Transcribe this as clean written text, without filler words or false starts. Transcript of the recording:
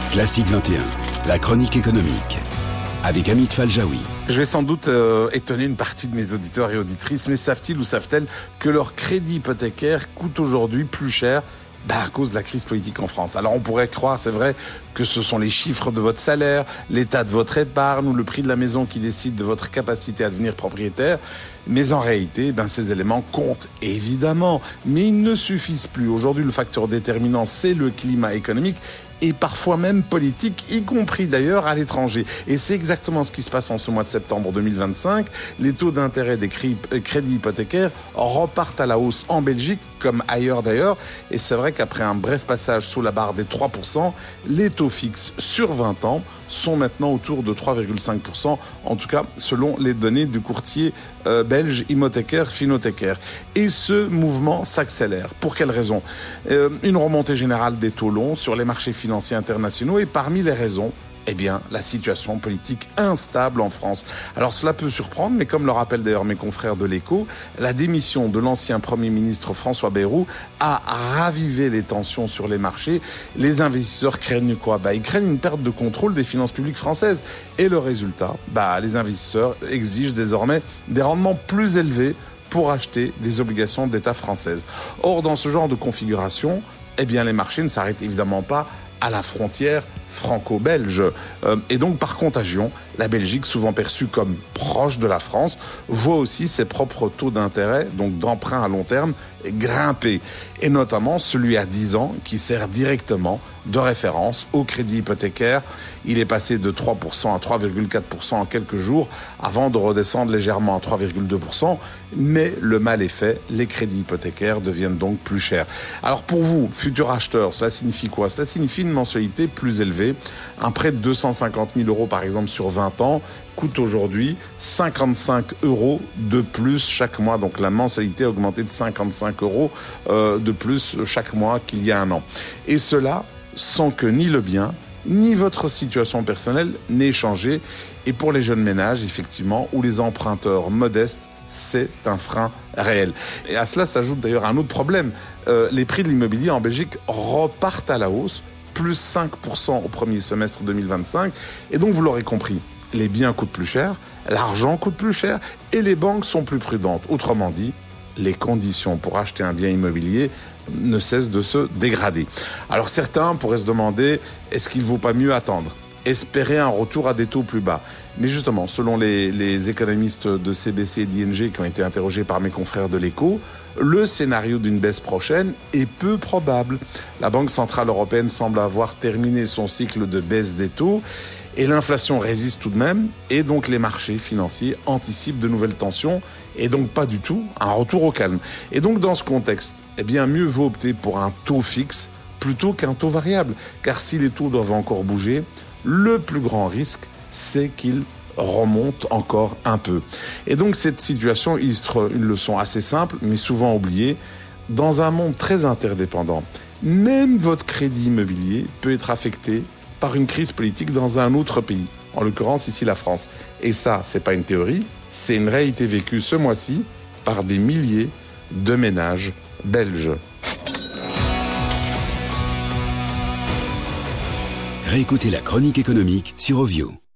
Classique 21, la chronique économique, avec Amit Faljaoui. Je vais sans doute étonner une partie de mes auditeurs et auditrices, mais savent-ils ou savent-elles que leur crédit hypothécaire coûte aujourd'hui plus cher à cause de la crise politique en France. Alors on pourrait croire, c'est vrai, que ce sont les chiffres de votre salaire, l'état de votre épargne ou le prix de la maison qui décident de votre capacité à devenir propriétaire. Mais en réalité, ces éléments comptent évidemment, mais ils ne suffisent plus. Aujourd'hui, le facteur déterminant, c'est le climat économique et parfois même politique, y compris d'ailleurs à l'étranger. Et c'est exactement ce qui se passe en ce mois de septembre 2025. Les taux d'intérêt des crédits hypothécaires repartent à la hausse en Belgique, comme ailleurs d'ailleurs. Et c'est vrai qu'après un bref passage sous la barre des 3%, les taux fixes sur 20 ans sont maintenant autour de 3,5%, en tout cas selon les données du courtier belge Hypothécaire Finothécaire. Et ce mouvement s'accélère. Pour quelles raisons ? Une remontée générale des taux longs sur les marchés financiers internationaux et parmi les raisons, la situation politique instable en France. Alors cela peut surprendre, mais comme le rappellent d'ailleurs mes confrères de l'Écho, la démission de l'ancien Premier ministre François Bayrou a ravivé les tensions sur les marchés. Les investisseurs craignent quoi ? Ils craignent une perte de contrôle des finances publiques françaises. Et le résultat, les investisseurs exigent désormais des rendements plus élevés pour acheter des obligations d'État françaises. Or, dans ce genre de configuration, les marchés ne s'arrêtent évidemment pas à la frontière franco-belge. Et donc, par contagion, la Belgique, souvent perçue comme proche de la France, voit aussi ses propres taux d'intérêt, donc d'emprunt à long terme, grimper. Et notamment celui à 10 ans qui sert directement de référence au crédit hypothécaire. Il est passé de 3% à 3,4% en quelques jours avant de redescendre légèrement à 3,2%. Mais le mal est fait, les crédits hypothécaires deviennent donc plus chers. Alors pour vous, futurs acheteurs, cela signifie quoi ? Cela signifie une mensualité plus élevée. Un prêt de 250 000 euros par exemple sur 20 ans coûte aujourd'hui 55 euros de plus chaque mois. Donc la mensualité a augmenté de 55 euros de plus chaque mois qu'il y a un an. Et cela sans que ni le bien, ni votre situation personnelle n'ait changé. Et pour les jeunes ménages, effectivement, ou les emprunteurs modestes, c'est un frein réel. Et à cela s'ajoute d'ailleurs un autre problème. Les prix de l'immobilier en Belgique repartent à la hausse, plus 5% au premier semestre 2025. Et donc, vous l'aurez compris, les biens coûtent plus cher, l'argent coûte plus cher et les banques sont plus prudentes. Autrement dit, les conditions pour acheter un bien immobilier ne cessent de se dégrader. Alors certains pourraient se demander, est-ce qu'il ne vaut pas mieux attendre ? Espérer un retour à des taux plus bas. Mais justement, selon les économistes de CBC et d'ING qui ont été interrogés par mes confrères de l'Écho, le scénario d'une baisse prochaine est peu probable. La Banque Centrale Européenne semble avoir terminé son cycle de baisse des taux et l'inflation résiste tout de même et donc les marchés financiers anticipent de nouvelles tensions et donc pas du tout un retour au calme. Et donc dans ce contexte, mieux vaut opter pour un taux fixe plutôt qu'un taux variable. Car si les taux doivent encore bouger, le plus grand risque, c'est qu'ils remontent encore un peu. Et donc cette situation illustre une leçon assez simple, mais souvent oubliée. Dans un monde très interdépendant, même votre crédit immobilier peut être affecté par une crise politique dans un autre pays, en l'occurrence ici la France. Et ça, c'est pas une théorie, c'est une réalité vécue ce mois-ci par des milliers de ménages belges. Réécoutez la chronique économique sur Ovio.